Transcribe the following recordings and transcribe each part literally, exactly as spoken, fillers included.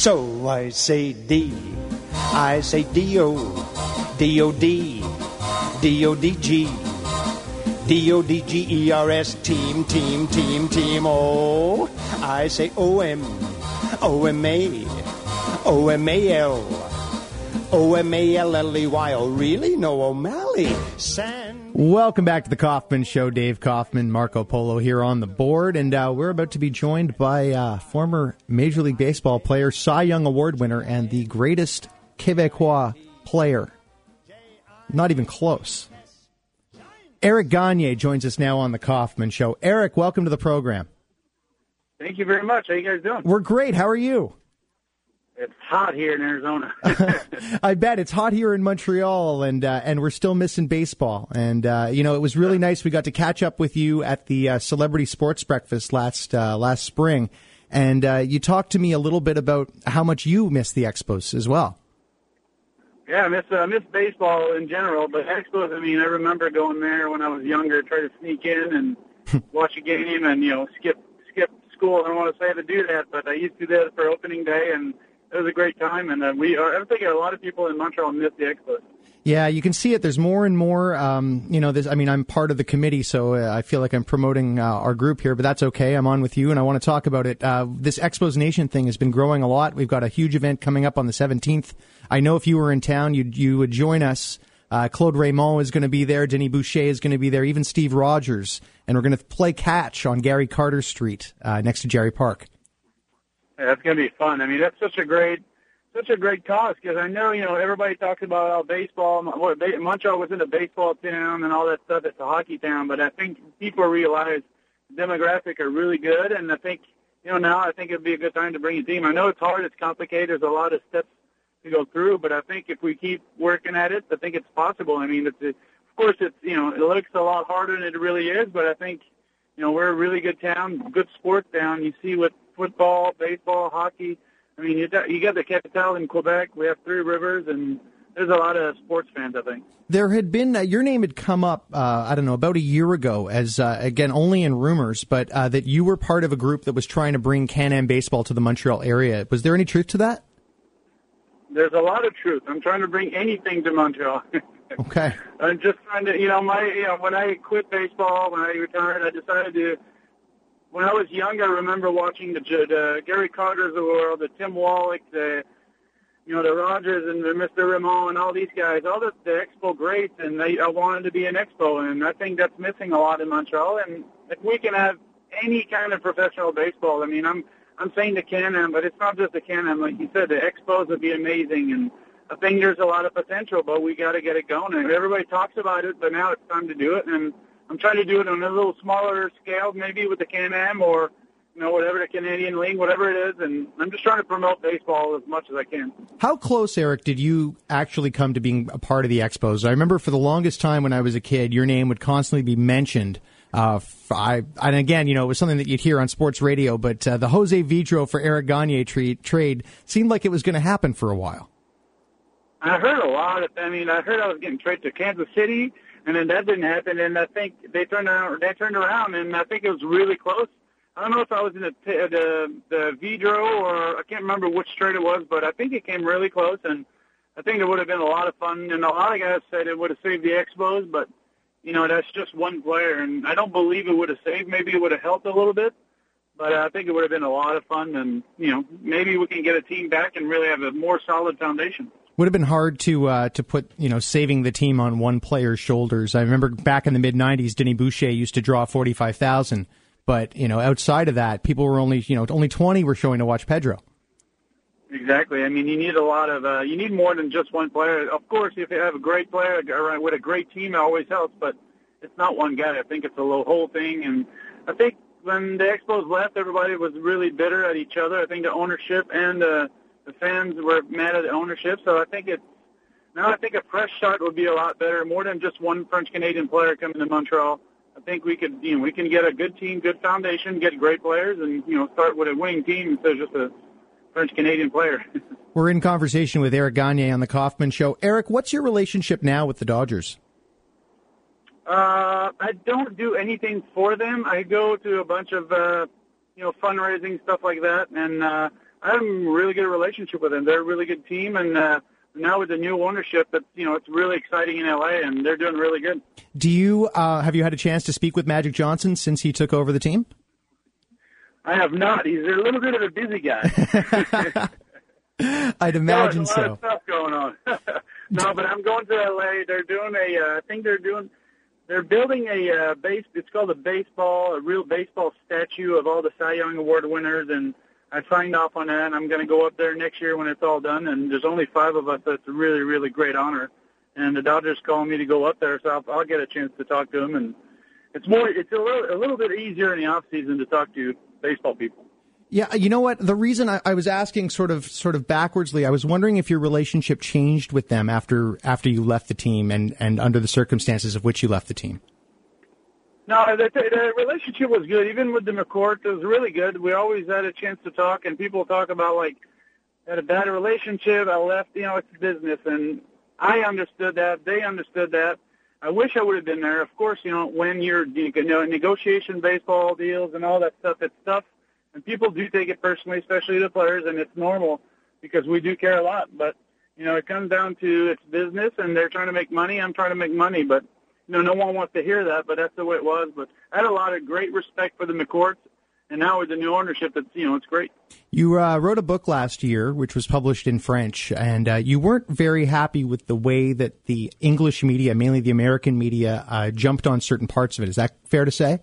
So I say D, I say D-O, D O D, D O D G, D O D G E R S, team, team, team, team, oh. I say O M, O M A, O M A L, O M A L L E Y, oh really? No O'Malley. San- Welcome back to the Kaufman Show. Dave Kaufman, Marco Polo here on the board, and uh, we're about to be joined by uh, former Major League Baseball player, Cy Young Award winner, and the greatest Québécois player. Not even close. Eric Gagne joins us now on the Kaufman Show. Eric, welcome to the program. Thank you very much. How you guys doing? We're great. How are you? It's hot here in Arizona. I bet it's hot here in Montreal, and uh, and we're still missing baseball. And uh, you know, it was really nice. We got to catch up with you at the uh, Celebrity Sports Breakfast last uh, last spring, and uh, you talked to me a little bit about how much you miss the Expos as well. Yeah, I miss uh, I miss baseball in general, but Expos. I mean, I remember going there when I was younger, try to sneak in and watch a game, and you know, skip skip school. I don't want to say I had to do that, but I used to do that for opening day, and it was a great time, and uh, we are, I think a lot of people in Montreal miss the Expos. Yeah, you can see it. There's more and more, um, you know, this, I mean, I'm part of the committee, so uh, I feel like I'm promoting uh, our group here, but that's okay. I'm on with you, and I want to talk about it. Uh, this Expos Nation thing has been growing a lot. We've got a huge event coming up on the seventeenth. I know if you were in town, you you would join us. Uh, Claude Raymond is going to be there. Denis Boucher is going to be there. Even Steve Rogers. And we're going to play catch on Gary Carter Street uh, next to Jerry Park. Yeah, that's going to be fun. I mean, that's such a great, such a great cause because I know, you know, everybody talks about how baseball, what, Montreal wasn't a baseball town and all that stuff. It's a hockey town, but I think people realize the demographic are really good, and I think, you know, now I think it'd be a good time to bring a team. I know it's hard, it's complicated, there's a lot of steps to go through, but I think if we keep working at it, I think it's possible. I mean, it's a, of course, it's, you know, it looks a lot harder than it really is, but I think, you know, we're a really good town, good sports town. You see what football, baseball, hockey. I mean, you got, you got the Capitale in Quebec. We have Three Rivers, and there's a lot of sports fans, I think. There had been, uh, your name had come up, uh, I don't know, about a year ago as, uh, again, only in rumors, but uh, that you were part of a group that was trying to bring Can-Am baseball to the Montreal area. Was there any truth to that? There's a lot of truth. I'm trying to bring anything to Montreal. Okay. I'm just trying to, you know, my, you know, when I quit baseball, when I retired, I decided to, when I was young, I remember watching the, the Gary Carters of the world, the Tim Wallach, the, you know, the Rogers and the Mister Ramon and all these guys, all the, the Expo greats, and they, I wanted to be an Expo, and I think that's missing a lot in Montreal. And if we can have any kind of professional baseball, I mean, I'm, I'm saying the Can-Am, but it's not just the Can-Am. Like you said, the Expos would be amazing, and I think there's a lot of potential, but we got to get it going. And everybody talks about it, but now it's time to do it. And I'm trying to do it on a little smaller scale, maybe with the Can-Am or, you know, whatever, the Canadian League, whatever it is. And I'm just trying to promote baseball as much as I can. How close, Eric, did you actually come to being a part of the Expos? I remember for the longest time when I was a kid, your name would constantly be mentioned. Uh, I, and again, you know, it was something that you'd hear on sports radio, but uh, the Jose Vidro for Eric Gagne tra- trade seemed like it was going to happen for a while. I heard a lot of, I mean, I heard I was getting traded to Kansas City, and then that didn't happen, and I think they turned around, they turned around, and I think it was really close. I don't know if I was in the the, the Vidro or I can't remember which trade it was, but I think it came really close, and I think it would have been a lot of fun, and a lot of guys said it would have saved the Expos, but, you know, that's just one player, and I don't believe it would have saved. Maybe it would have helped a little bit, but I think it would have been a lot of fun, and, you know, maybe we can get a team back and really have a more solid foundation. Would have been hard to uh, to put, you know, saving the team on one player's shoulders. I remember back in the mid nineties, Denis Boucher used to draw forty-five thousand, but, you know, outside of that, people were only, you know, only twenty were showing to watch Pedro. Exactly. I mean, you need a lot of, uh, you need more than just one player. Of course, if you have a great player with a great team, it always helps, but it's not one guy. I think it's a whole thing, and I think when the Expos left, everybody was really bitter at each other. I think the ownership and uh, the fans were mad at the ownership, so I think it's, now I think a fresh start would be a lot better, more than just one French-Canadian player coming to Montreal. I think we could, you know, we can get a good team, good foundation, get great players, and, you know, start with a winning team instead of just a French-Canadian player. We're in conversation with Eric Gagne on the Kaufman Show. Eric, what's your relationship now with the Dodgers? Uh, I don't do anything for them. I go to a bunch of, uh, you know, fundraising, stuff like that, and uh, I have a really good relationship with them. They're a really good team, and uh, now with the new ownership, it's, you know, it's really exciting in L A, and they're doing really good. Do you uh, have you had a chance to speak with Magic Johnson since he took over the team? I have not. He's a little bit of a busy guy. I'd imagine so. so. There's a lot of stuff going on. No, but I'm going to L A. They're doing a. Uh, I think they're doing. They're building a uh, base. It's called a baseball, a real baseball statue of all the Cy Young Award winners, and I signed off on that. And I'm going to go up there next year when it's all done. And there's only five of us. So it's a really, really great honor. And the Dodgers calling me to go up there, so I'll, I'll get a chance to talk to them. And it's more. It's a little, a little bit easier in the off season to talk to baseball people. Yeah, you know what? The reason I, I was asking sort of sort of backwardsly, I was wondering if your relationship changed with them after after you left the team and, and under the circumstances of which you left the team. No, the, the relationship was good. Even with the McCourt, it was really good. We always had a chance to talk, and people talk about, like, had a bad relationship, I left, you know, it's business. And I understood that. They understood that. I wish I would have been there. Of course, you know, when you're, you know, negotiation baseball deals and all that stuff, it's tough. And people do take it personally, especially the players, and it's normal because we do care a lot. But, you know, it comes down to it's business, and they're trying to make money. I'm trying to make money. But, you know, no one wants to hear that, but that's the way it was. But I had a lot of great respect for the McCourts, and now with the new ownership, it's, you know, it's great. You uh, wrote a book last year, which was published in French, and uh, you weren't very happy with the way that the English media, mainly the American media, uh, jumped on certain parts of it. Is that fair to say?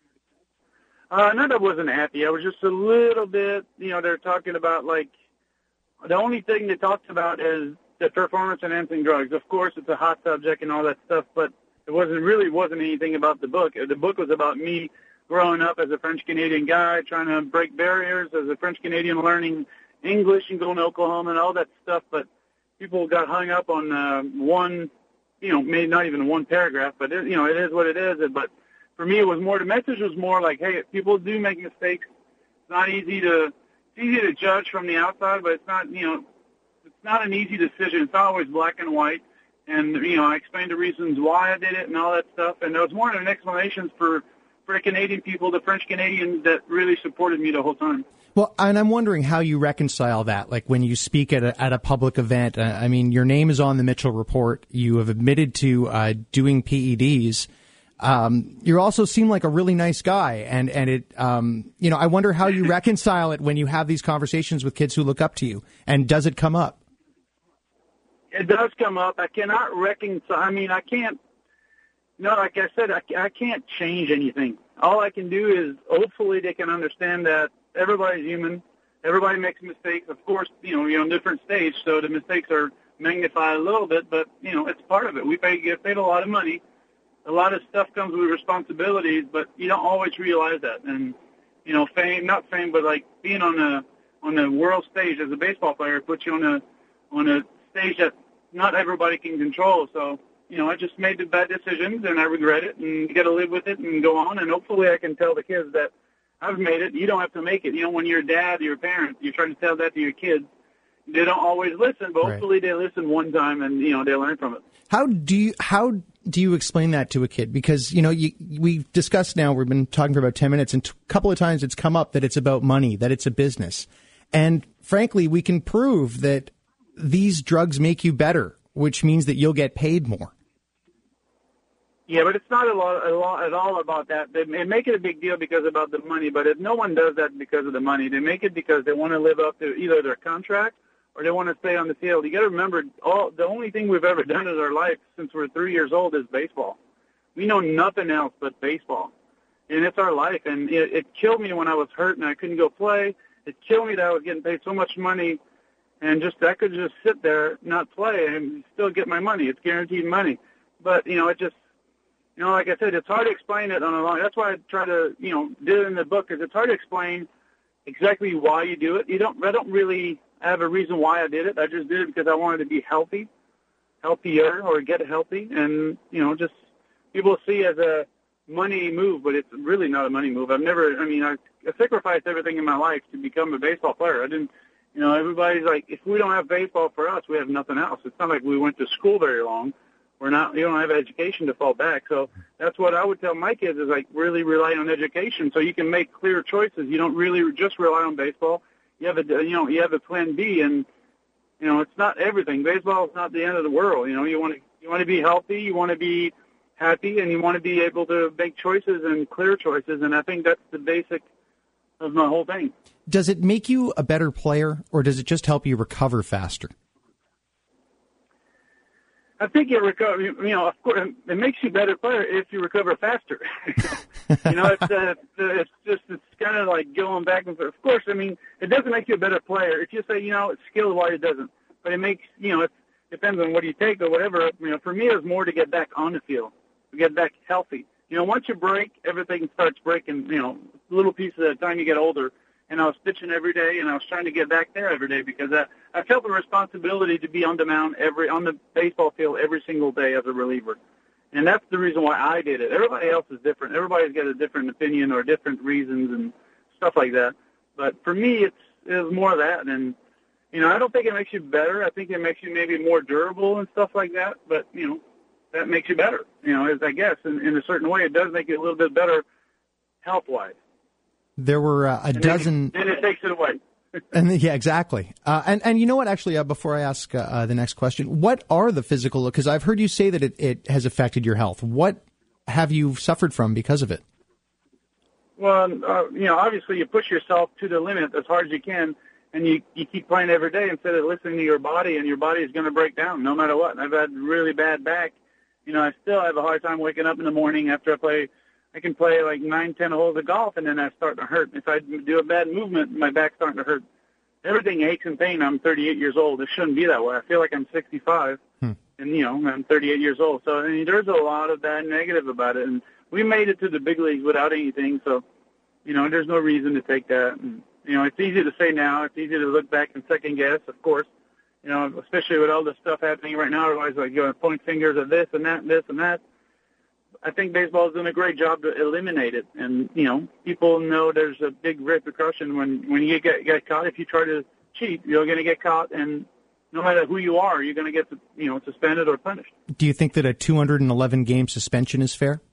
Uh, no, I wasn't happy. I was just a little bit, you know, they're talking about, like, the only thing they talked about is the performance-enhancing drugs. Of course, it's a hot subject and all that stuff, but it wasn't really wasn't anything about the book. The book was about me growing up as a French-Canadian guy, trying to break barriers as a French-Canadian, learning English and going to Oklahoma and all that stuff, but people got hung up on uh, one, you know, maybe not even one paragraph, but, it, you know, it is what it is, but for me, it was more, the message was more like, hey, people do make mistakes. It's not easy to, it's easy to judge from the outside, but it's not, you know, it's not an easy decision. It's not always black and white. And, you know, I explained the reasons why I did it and all that stuff. And there was more than explanations for, for the Canadian people, the French Canadians that really supported me the whole time. Well, and I'm wondering how you reconcile that, like when you speak at a, at a public event. Uh, I mean, your name is on the Mitchell Report. You have admitted to uh, doing P E Ds. Um, you also seem like a really nice guy, and, and it, um, you know, I wonder how you reconcile it when you have these conversations with kids who look up to you, and does it come up? It does come up. I cannot reconcile. I mean, I can't, no, like I said, I, I can't change anything. All I can do is hopefully they can understand that everybody's human. Everybody makes mistakes. Of course, you know, you're on different stage, so the mistakes are magnified a little bit, but, you know, it's part of it. We pay, get paid a lot of money. A lot of stuff comes with responsibilities, but you don't always realize that. And, you know, fame, not fame, but like being on a, on the world stage as a baseball player puts you on a, on a stage that not everybody can control. So, you know, I just made the bad decisions and I regret it, and you got to live with it and go on. And hopefully I can tell the kids that I've made it. You don't have to make it. You know, when you're a dad, you're a parent, you're trying to tell that to your kids. They don't always listen, but hopefully right. They listen one time and, you know, they learn from it. How do you, how do you explain that to a kid? Because, you know, you, we've discussed now, we've been talking for about ten minutes, and a couple of times it's come up that it's about money, that it's a business. And frankly, we can prove that these drugs make you better, which means that you'll get paid more. Yeah, but it's not a lot, a lot at all about that. They make it a big deal because about the money, but if no one does that because of the money. They make it because they want to live up to either their contract or they want to stay on the field. You got to remember, all the only thing we've ever done in our life since we're three years old is baseball. We know nothing else but baseball, and it's our life. And it, it killed me when I was hurt and I couldn't go play. It killed me that I was getting paid so much money, and just I could just sit there, not play, and still get my money. It's guaranteed money. But, you know, it just, you know, like I said, it's hard to explain it on a long. That's why I try to, you know, do it in the book, because it's hard to explain exactly why you do it. You don't. I don't really have a reason why I did it. I just did it because I wanted to be healthy, healthier, or get healthy, and, you know, just people see it as a money move, but it's really not a money move. I've never. I mean, I, I sacrificed everything in my life to become a baseball player. I didn't. You know, everybody's like, if we don't have baseball for us, we have nothing else. It's not like we went to school very long. We're not, you don't have education to fall back. So that's what I would tell my kids is, like, really rely on education so you can make clear choices. You don't really just rely on baseball. you have a you know you have a plan B, and you know it's not everything. Baseball is not the end of the world. You know, you want to you want to be healthy, you want to be happy, and you want to be able to make choices and clear choices. And I think that's the basic of my whole thing. Does it make you a better player, or does it just help you recover faster? I think it recover. You know, of course, it makes you a better player if you recover faster. you know, it's uh, it's just it's kind of like going back and forth. Of course, I mean, it doesn't make you a better player. If you say, you know, it's skill wise, it doesn't. But it makes, you know, it depends on what you take or whatever. You know, for me, it's more to get back on the field, to get back healthy. You know, once you break, everything starts breaking. You know, little pieces at a time. You get older. And I was pitching every day, and I was trying to get back there every day because I, I felt the responsibility to be on the mound every on the baseball field every single day as a reliever. And that's the reason why I did it. Everybody else is different. Everybody's got a different opinion or different reasons and stuff like that. But for me, it's it's more of that. And, you know, I don't think it makes you better. I think it makes you maybe more durable and stuff like that. But, you know, that makes you better, you know, I guess. In, in a certain way, it does make you a little bit better health-wise. There were uh, a and dozen. Then it, then it takes it away. and yeah, exactly. Uh, and and you know what? Actually, uh, before I ask uh, uh, the next question, what are the physical? Because I've heard you say that it, it has affected your health. What have you suffered from because of it? Well, uh, you know, obviously you push yourself to the limit as hard as you can, and you you keep playing every day instead of listening to your body, and your body is going to break down no matter what. I've had really bad back. You know, I still have a hard time waking up in the morning after I play. I can play like nine, ten holes of golf, and then I start to hurt. If I do a bad movement, my back's starting to hurt. Everything aches and pains. I'm thirty-eight years old. It shouldn't be that way. I feel like I'm sixty-five, hmm. and, you know, I'm thirty-eight years old. So, I mean, there's a lot of bad negative about it. And we made it to the big leagues without anything, so, you know, there's no reason to take that. And, you know, it's easy to say now. It's easy to look back and second guess, of course, you know, especially with all the stuff happening right now. Everybody's like, you know, point fingers at this and that and this and that. I think baseball is doing a great job to eliminate it. And, you know, people know there's a big repercussion when, when you get, get caught. If you try to cheat, you're going to get caught. And no matter who you are, you're going to get, you know, suspended or punished. Do you think that a two hundred eleven game suspension is fair?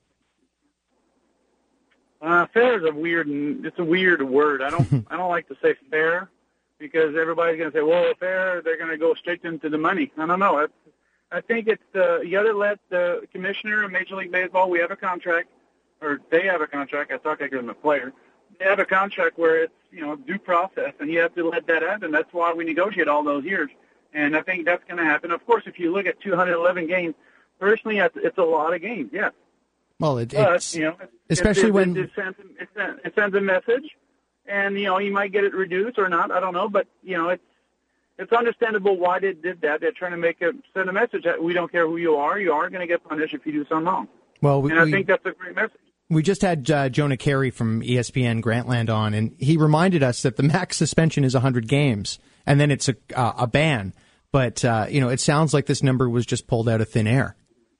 Uh, fair is a weird, it's a weird word. I don't, I don't like to say fair because everybody's going to say, well, fair, they're going to go straight into the money. I don't know. It's, I think it's uh, you got to let the commissioner of Major League Baseball. We have a contract, or they have a contract. I talk like I'm a player. They have a contract where it's you know due process, and you have to let that happen. That's why we negotiate all those years, and I think that's going to happen. Of course, if you look at two hundred eleven games, personally, it's a lot of games. Yeah. Well, it, but, it's you know, especially it, it, when it sends, it, sends, it sends a message, and you know you might get it reduced or not. I don't know, but you know it's. It's understandable why they did that. They're trying to make a send a message that we don't care who you are. You are going to get punished if you do something wrong. Well, we, and I we, think that's a great message. We just had uh, Jonah Carey from E S P N Grantland on, and he reminded us that the max suspension is one hundred games, and then it's a uh, a ban. But uh, you know, it sounds like this number was just pulled out of thin air.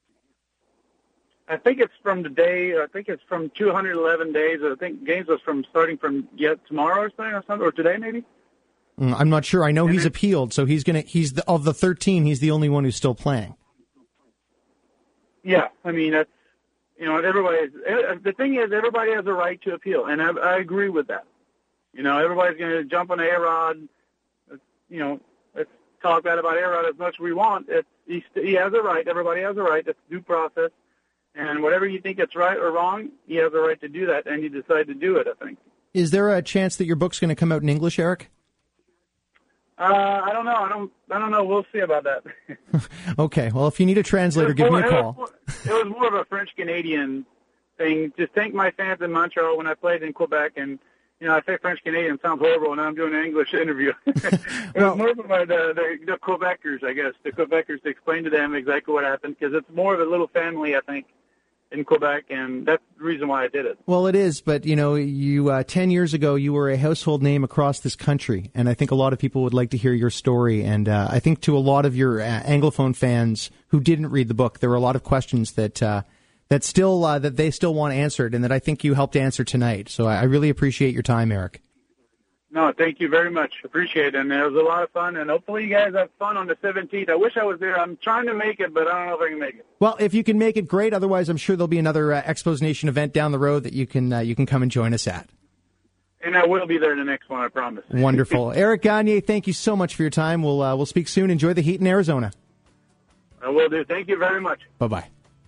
I think it's from the day. I think it's from two hundred eleven days. I think games was from starting from yet tomorrow or something, or something, or today maybe. I'm not sure. I know and he's it, appealed, so he's gonna. He's the, of the thirteen. He's the only one who's still playing. Yeah, I mean that's you know everybody. The thing is, everybody has a right to appeal, and I, I agree with that. You know, everybody's going to jump on A-Rod. You know, let's talk bad about A-Rod as much as we want. It's, he, he has a right. Everybody has a right. It's due process, and whatever you think it's right or wrong, he has a right to do that, and you decide to do it. I think. Is there a chance that your book's going to come out in English, Eric? Uh, I don't know. I don't. I don't know. We'll see about that. Okay. Well, if you need a translator, give more, me a call. It was, more, it was more of a French Canadian thing. Just thank my fans in Montreal when I played in Quebec, and you know I say French Canadian sounds horrible, and I'm doing an English interview. it well, was more for my, the, the the Quebecers, I guess, the Quebecers to explain to them exactly what happened because it's more of a little family, I think, in Quebec, and that's the reason why I did it. Well, it is, but, you know, you uh, ten years ago, you were a household name across this country, and I think a lot of people would like to hear your story, and uh, I think to a lot of your uh, Anglophone fans who didn't read the book, there were a lot of questions that uh, that still uh, that they still want answered, and that I think you helped answer tonight, so I really appreciate your time, Eric. No, thank you very much. Appreciate it. And it was a lot of fun. And hopefully you guys have fun on the seventeenth. I wish I was there. I'm trying to make it, but I don't know if I can make it. Well, if you can make it, great. Otherwise, I'm sure there'll be another uh, Expos Nation event down the road that you can uh, you can come and join us at. And I will be there the next one, I promise. Wonderful. Eric Gagne, thank you so much for your time. We'll uh, we'll speak soon. Enjoy the heat in Arizona. I will do. Thank you very much. Bye-bye.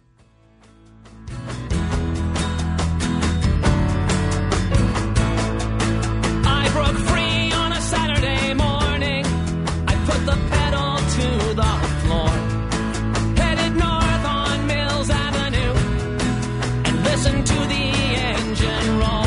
I broke free on a Saturday morning. I put the pedal to the floor. Headed north on Mills Avenue and listened to the engine roar.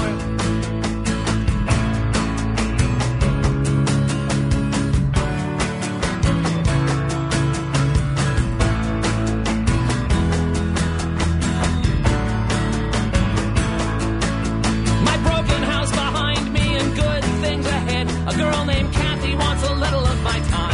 A girl named Kathy wants a little of my time.